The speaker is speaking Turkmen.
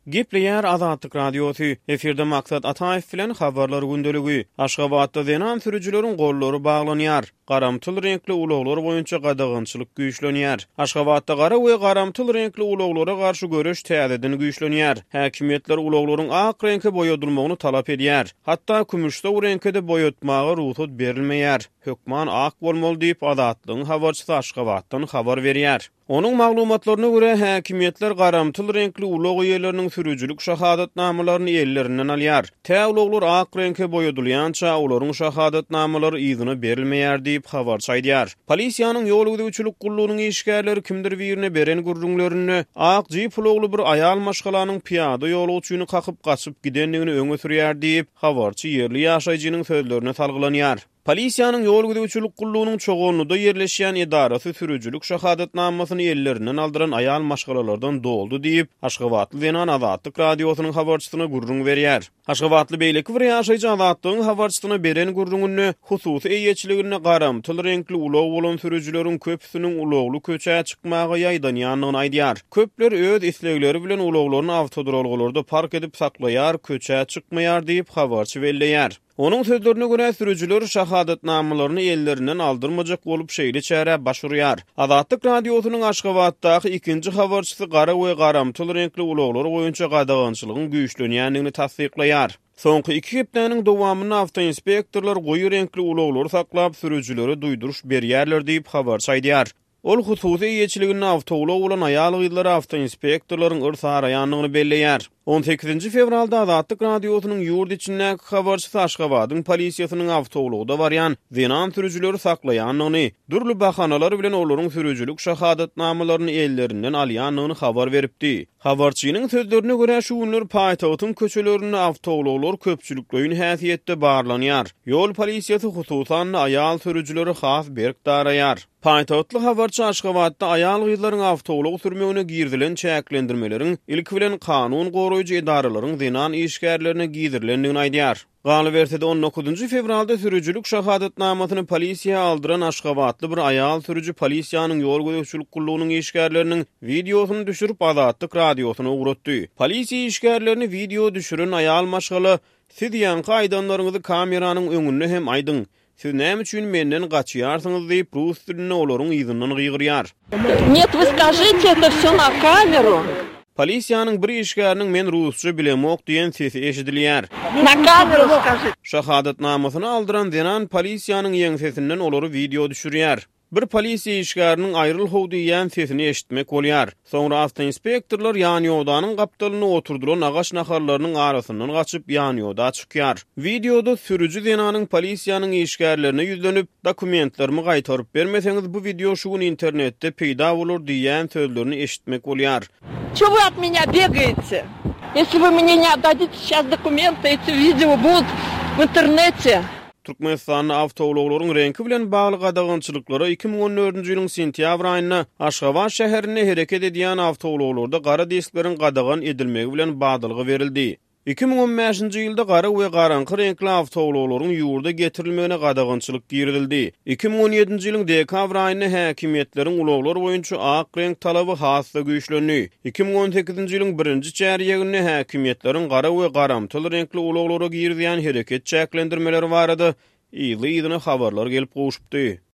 Gepleyer Azatlyk radiosu. Eferde maksat Ataev bilen habarlar gündeligi. Aşgabatda zenan sürücülerin gollary baglanýar. Garamtyl renkli ulaglar boýunça gadagynçylyk güýçlenýär. Aşgabatda gara we garamtyl renkli ulaglara garşy göreş täzeden güýçlenýär. Häkimetler ulaglaryň ak reňke boýadylmagyny talap edýär. Hatda kümüşde u reňkede boýatmagy ruhsat berilmeýär. Hökman ak bolmaly diýip Azatlygyň habarçysy Aşgabatdan habar berýär. Onun maglumatlaryna görä häkimetler garamtyl renkli ulag ýerleriniň sürüjülük şahadatnamalaryny ellerinden alýar. Tä ulaglar ak reňke boýadylýança olaryň şahadatnamalary ýygyna berilmeýär diýip habar çaýdýar. Polisiýanyň ýol güdüçilik gullugynyň işgärleri kimdir birine beren gurrunlaryny ak jip ulagly bir aýal maşgalanyň piýada ýolguçyny kakyp gaçyp gidenligini öňe sürýär diýip habarçy ýerli ýaşaýjynyň sözlerine salgılanýar. Polisiýanyň ýol güdüçilik gullugynyň çoğunluğunda ýerleşýän edarasy sürüjülük şahadatnamasyny ellerinden aldyran aýal maşgalalardan doldy diýip Aşgabatly Zenan Azatlyk radiosynyň habarçysyna gurrun berýär. Aşgabatly beýleki bir ýaşaýjy Azatlygyň habarçysyna beren gurrunyny hususy eýetçiligine garamtyl renkli ulag bolan sürüjüleriň köpüsiniň ulagly köçe çykmagy ýaýdanýanlygyny aýdýar. Köpler öz islegleri bilen ulaglaryny awtodrolgalarda park edip saklaýar, köçe çykmaýar diýip habarçy belleýär. Onun sözlerine göre sürücüler şahadatnamalaryny ellerinden aldırmajak bolup şeýle çäre başurýar. Azatlyk radiosynyň Aşgabatdaky ikinji habarçysy gara we garamtyl renkli ulaglar boýunça gadagynçylygyň güýçlenýändigini tasdikleýär. Soňky 2 hepdeniň dowamyny awtoinspektorlar goýy renkli ulaglary saklap sürüjülere duýduruş berýärler diýip habar çaýdýar. Ol hususy eýetçiligini awtoulag bolan aýal gyzlary awtoinspektorlaryň ırsaraýanlygyny belleýär. 18 fevralda Azatlyk radiosynyň ýurt içindäki habarçysy Aşgabatyň polisiýasynyň awtoulagda barýan zenan sürüjüleri saklaýanlygyny, durly bahanalar bilen olaryň sürüjülük şahadatnamalaryny ellerinden alýanlygyny habar beripdi. Habarçynyň sözlerine görä şu günler paýtagtyň köçelerini awtoulaglar köpçülikleýin häsiýetde barlanýar. Ýol polisiýasy hususan aýal sürüjüleri has berkdaraýar. Paýtagtly habarçy Aşgabatda aýal gyzlaryň awtoulag sürmegine girdilen çäklendirmeleriň ilki bilen kanun goraýjy edaralaryň zenan işgärlerine giýdirilendigini aýdýar. Galybersede 19 fevralda sürüjülük şahadatnamasyny polisiýa aldyran Aşgabatly bir aýal sürüjü polisiýanyň ýol güdüçilik gullugynyň işgärleriniň videosyny düşürip Azatlyk radiosyna uğratdy. Polisiýa işgärlerini video düşüren aýal maşgaly "Siz ýanky aýdanlaryňyzy kameranyň öňünde hem aýdyň. Siz näme üçin menden gaçýarsyňyz?" diýip rus dilinde olaryň ýygynyň gygyrýar. Нет, вы скажите, это всё на камеру. Polisiýanyň bir işgäriniň men rusça bilemok diýen sesi eşidilýär. На камеру скажите. Şahadatnamasyny aldyran zenan polisiýanyň ýeňsesinden olary video düşürýär. Bir polisiýa işgäriniň aýryl howdy ýan sesini eşitmek bolýar. Soňra awtoinspektorlar ýany ýodanyň gapdalyny oturduran agaç naharlarynyň arasyndan gaçyp ýany ýoda çykýar. Videoda sürüjü zenanyň polisiýanyň işgärlerine ýüzlenip dokumentlerimi gaýtaryp bermeseňiz bu video şu gün internetde peýda bolar diýen sözlerini eşitmek bolýar. Чего вы от меня бегаете? Если вы мне не отдадите сейчас документы, эти видео будут в интернете. Türkmenistanyň awtoulaglaryň renki bilen bagly gadagynçylyklary 2014-nji ýylyň sentýabr aýynda Aşgabat şäherine hereket edýän awtoulaglarda gara diskleriň gadagan edilmegi bilen badylgy berildi. 2015-nji ýylda gara we garanky renkli awtoulaglaryň ýurda getirilmegine gadagynçylyk giridildi. 2017-nji ýylyň dekabr aýynda häkimetleriň ulaglar boýunça ak renk talaby hasda güýçlendi. 2018-nji ýylyň 1-nji çäreginde häkimetleriň gara we garamtyl renkli ulaglara girýän hereket çäklendirmeleri barady. Ýyly-ýylyna habarlar gelip goşupdy.